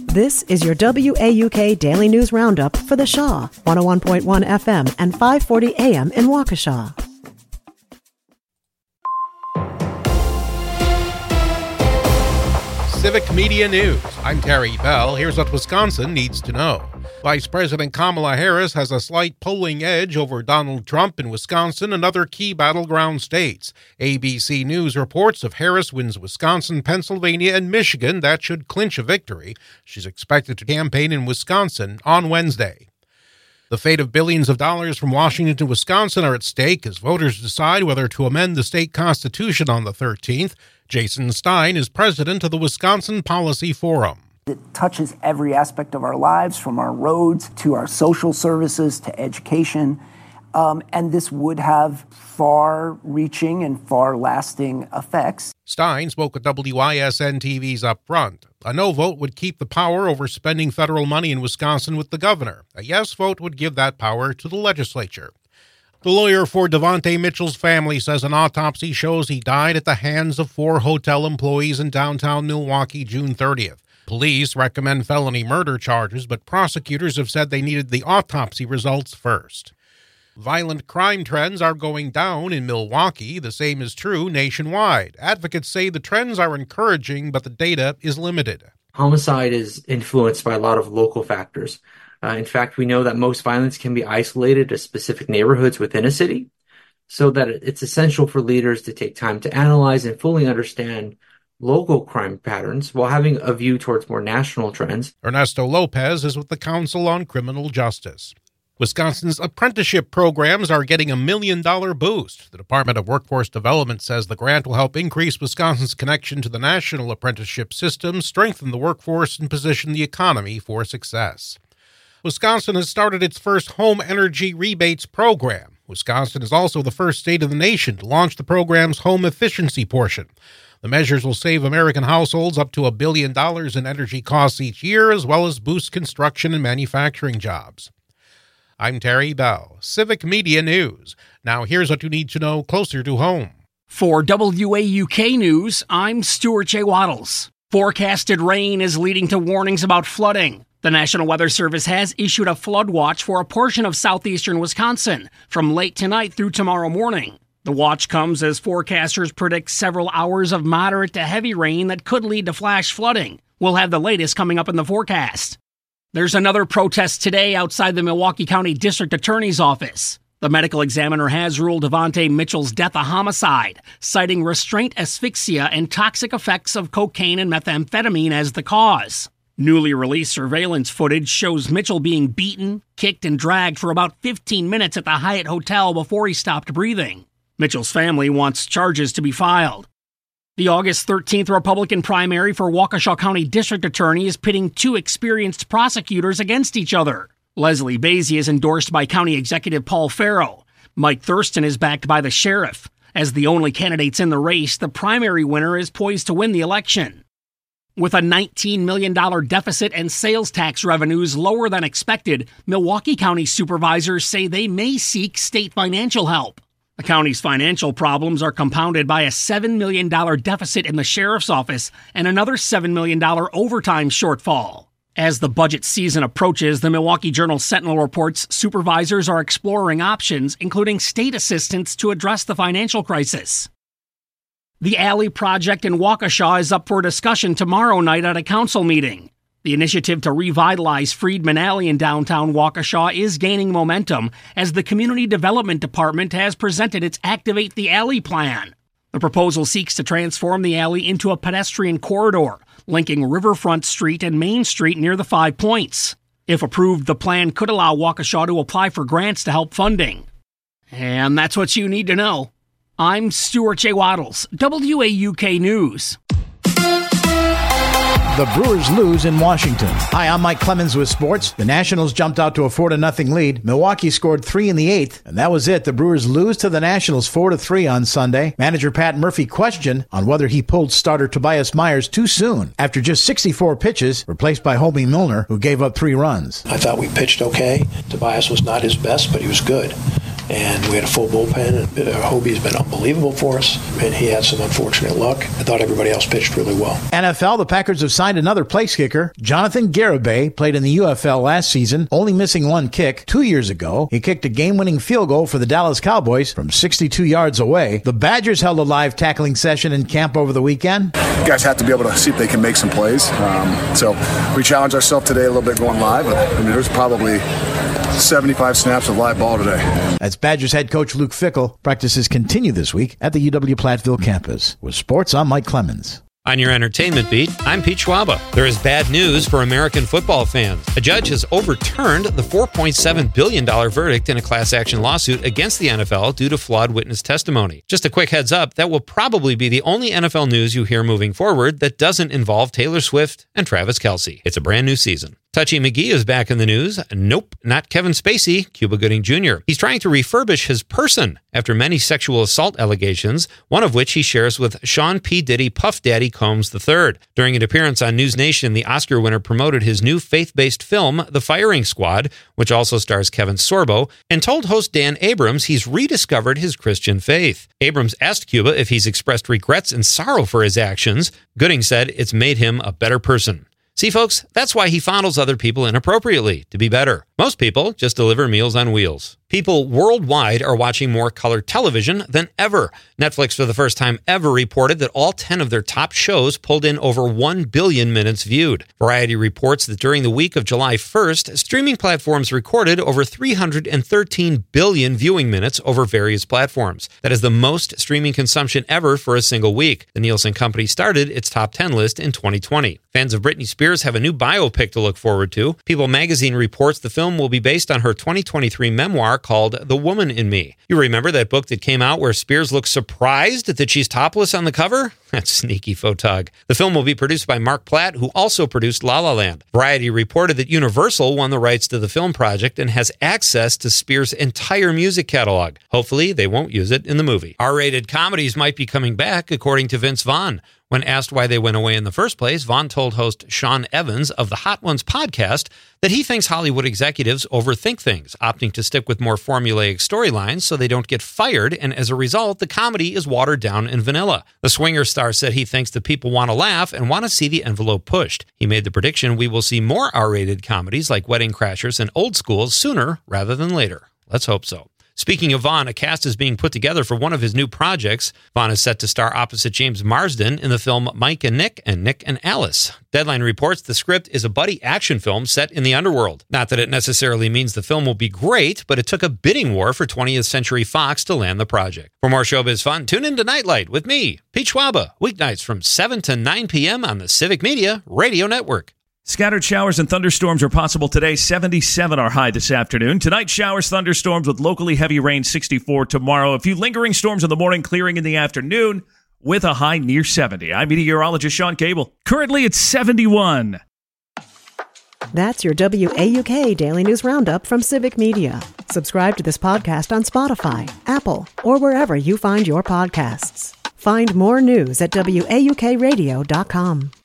This is your WAUK Daily News Roundup for the Shaw, 101.1 FM and 540 AM in Waukesha. Civic Media News. I'm Terry Bell. Here's what Wisconsin needs to know. Vice President Kamala Harris has a slight polling edge over Donald Trump in Wisconsin and other key battleground states. ABC News reports if Harris wins Wisconsin, Pennsylvania, and Michigan, that should clinch a victory. She's expected to campaign in Wisconsin on Wednesday. The fate of billions of dollars from Washington to Wisconsin are at stake as voters decide whether to amend the state constitution on the 13th. Jason Stein is president of the Wisconsin Policy Forum. It touches every aspect of our lives, from our roads to our social services to education. And this would have far-reaching and far-lasting effects. Stein spoke at WISN TV's Up Front. A no vote would keep the power over spending federal money in Wisconsin with the governor. A yes vote would give that power to the legislature. The lawyer for Devontae Mitchell's family says an autopsy shows he died at the hands of 4 hotel employees in downtown Milwaukee June 30th. Police recommend felony murder charges, but prosecutors have said they needed the autopsy results first. Violent crime trends are going down in Milwaukee. The same is true nationwide. Advocates say the trends are encouraging, but the data is limited. Homicide is influenced by a lot of local factors. In fact, we know that most violence can be isolated to specific neighborhoods within a city, so that it's essential for leaders to take time to analyze and fully understand local crime patterns while having a view towards more national trends. Ernesto Lopez is with the Council on Criminal Justice. Wisconsin's apprenticeship programs are getting $1 million boost. The Department of Workforce Development says the grant will help increase Wisconsin's connection to the national apprenticeship system, strengthen the workforce, and position the economy for success. Wisconsin has started its first home energy rebates program. Wisconsin is also the first state in the nation to launch the program's home efficiency portion. The measures will save American households up to $1 billion in energy costs each year, as well as boost construction and manufacturing jobs. I'm Terry Bell, Civic Media News. Now here's what you need to know closer to home. For WAUK News, I'm Stuart J. Waddles. Forecasted rain is leading to warnings about flooding. The National Weather Service has issued a flood watch for a portion of southeastern Wisconsin from late tonight through tomorrow morning. The watch comes as forecasters predict several hours of moderate to heavy rain that could lead to flash flooding. We'll have the latest coming up in the forecast. There's another protest today outside the Milwaukee County District Attorney's Office. The medical examiner has ruled Devontae Mitchell's death a homicide, citing restraint asphyxia and toxic effects of cocaine and methamphetamine as the cause. Newly released surveillance footage shows Mitchell being beaten, kicked, and dragged for about 15 minutes at the Hyatt Hotel before he stopped breathing. Mitchell's family wants charges to be filed. The August 13th Republican primary for Waukesha County District Attorney is pitting 2 experienced prosecutors against each other. Leslie Basie is endorsed by County Executive Paul Farrow. Mike Thurston is backed by the sheriff. As the only candidates in the race, the primary winner is poised to win the election. With a $19 million deficit and sales tax revenues lower than expected, Milwaukee County supervisors say they may seek state financial help. The county's financial problems are compounded by a $7 million deficit in the sheriff's office and another $7 million overtime shortfall. As the budget season approaches, the Milwaukee Journal-Sentinel reports supervisors are exploring options, including state assistance to address the financial crisis. The Alley project in Waukesha is up for discussion tomorrow night at a council meeting. The initiative to revitalize Friedman Alley in downtown Waukesha is gaining momentum as the Community Development Department has presented its Activate the Alley plan. The proposal seeks to transform the alley into a pedestrian corridor, linking Riverfront Street and Main Street near the 5 Points. If approved, the plan could allow Waukesha to apply for grants to help funding. And that's what you need to know. I'm Stuart J. Waddles, WAUK News. The Brewers lose in Washington. Hi, I'm Mike Clemens with sports. The Nationals jumped out to a 4-0 lead. Milwaukee scored 3 in the 8th, and that was it. The Brewers lose to the Nationals 4-3 on Sunday. Manager Pat Murphy questioned on whether he pulled starter Tobias Myers too soon after just 64 pitches, replaced by Hobie Milner, who gave up 3 runs. I thought we pitched okay. Tobias was not his best, but he was good. and we had a full bullpen. And Hobie's been unbelievable for us, and he had some unfortunate luck. I thought everybody else pitched really well. NFL, the Packers have signed another place kicker. Jonathan Garibay played in the UFL last season, only missing one kick. 2 years ago, he kicked a game-winning field goal for the Dallas Cowboys from 62 yards away. The Badgers held a live tackling session in camp over the weekend. You guys have to be able to see if they can make some plays. So we challenged ourselves today a little bit going live. There's probably 75 snaps of live ball today. As Badgers head coach Luke Fickell, practices continue this week at the UW-Platteville campus. With sports, I'm Mike Clemens. On your entertainment beat, I'm Pete Schwaba. There is bad news for American football fans. A judge has overturned the $4.7 billion verdict in a class action lawsuit against the NFL due to flawed witness testimony. Just a quick heads up, that will probably be the only NFL news you hear moving forward that doesn't involve Taylor Swift and Travis Kelce. It's a brand new season. Touchy McGee is back in the news. Nope, not Kevin Spacey, Cuba Gooding Jr. He's trying to refurbish his person after many sexual assault allegations, one of which he shares with Sean P. Diddy Puff Daddy Combs III. During an appearance on News Nation, the Oscar winner promoted his new faith-based film, The Firing Squad, which also stars Kevin Sorbo, and told host Dan Abrams he's rediscovered his Christian faith. Abrams asked Cuba if he's expressed regrets and sorrow for his actions. Gooding said it's made him a better person. See, folks, that's why he fondles other people inappropriately, to be better. Most people just deliver Meals on Wheels. People worldwide are watching more color television than ever. Netflix, for the first time ever, reported that all 10 of their top shows pulled in over 1 billion minutes viewed. Variety reports that during the week of July 1st, streaming platforms recorded over 313 billion viewing minutes over various platforms. That is the most streaming consumption ever for a single week. The Nielsen Company started its top 10 list in 2020. Fans of Britney Spears have a new biopic to look forward to. People magazine reports the film will be based on her 2023 memoir called The Woman in Me. You remember that book that came out where Spears looks surprised that she's topless on the cover? That's sneaky photog. The film will be produced by Mark Platt, who also produced La La Land. Variety reported that Universal won the rights to the film project and has access to Spears' entire music catalog. Hopefully, they won't use it in the movie. R-rated comedies might be coming back, according to Vince Vaughn. When asked why they went away in the first place, Vaughn told host Sean Evans of the Hot Ones podcast that he thinks Hollywood executives overthink things, opting to stick with more formulaic storylines so they don't get fired, and as a result, the comedy is watered down and vanilla. The Swinger star said he thinks that people want to laugh and want to see the envelope pushed. He made the prediction we will see more R-rated comedies like Wedding Crashers and Old Schools sooner rather than later. Let's hope so. Speaking of Vaughn, a cast is being put together for one of his new projects. Vaughn is set to star opposite James Marsden in the film Mike and Nick and Alice. Deadline reports the script is a buddy action film set in the underworld. Not that it necessarily means the film will be great, but it took a bidding war for 20th Century Fox to land the project. For more showbiz fun, tune in to Nightlight with me, Pete Schwaba, weeknights from 7 to 9 p.m. on the Civic Media Radio Network. Scattered showers and thunderstorms are possible today. 77 are high this afternoon. Tonight, showers, thunderstorms with locally heavy rain, 64 tomorrow. A few lingering storms in the morning, clearing in the afternoon with a high near 70. I'm meteorologist Sean Cable. Currently, it's 71. That's your WAUK Daily News Roundup from Civic Media. Subscribe to this podcast on Spotify, Apple, or wherever you find your podcasts. Find more news at WAUKradio.com.